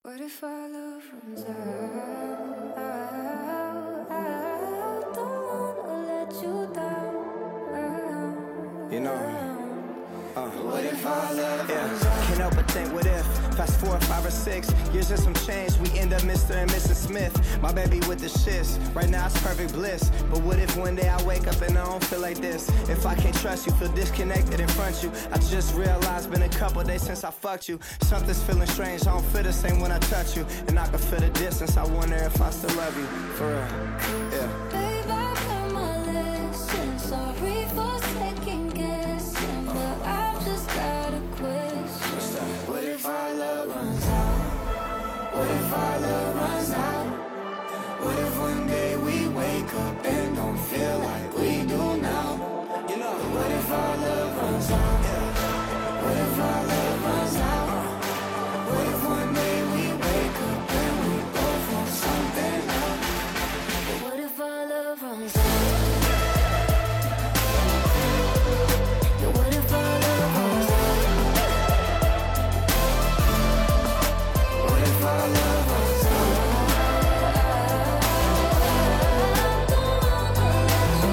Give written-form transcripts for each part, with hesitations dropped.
What if our love runs out? Don't wanna let you down. You know, What if our love runs yeah, out? can't help but think, what if fast 4, 5, or 6 years and some change, we end up Mr. and Mrs. Smith. My baby with the shits, right now it's perfect bliss. But what if one day I wake up and I don't feel like this? If I can't trust you, feel disconnected in front of you. I just realized been a couple days since I fucked you. Something's feeling strange, I don't feel the same when I touch you. And I can feel the distance, I wonder if I still love you. For real, yeah. Babe, I've learned my lesson. Sorry for second guessing, but I've just got a question. What if our love runs out? What if our love runs out? What if one day we wake up and don't feel like we do now? You know, What if our love runs out? What if our love runs out? What if one day we wake up and we both want something else? What if our love runs out? Yeah, what if our love runs out? What if our love runs out? Don't wanna let you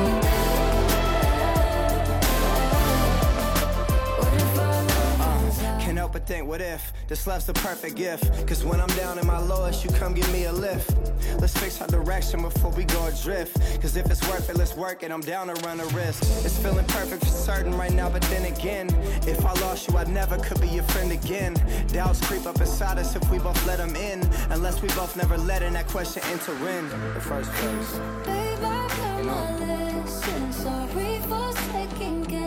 down. What if our love runs out? can't help but think, what if this love's the perfect gift? Cause when I'm down in my lowest, you come give me a lift. Let's fix our direction before we go adrift. Cause if it's worth it, let's work it, I'm down to run a risk. It's feeling perfect for certain right now, but then again, if I lost you, I never could be your friend again. Doubts creep up inside us if we both let them in. Unless we both never let in that question enter in the first place. Babe, I've learned my lesson. Sorry for second guessing.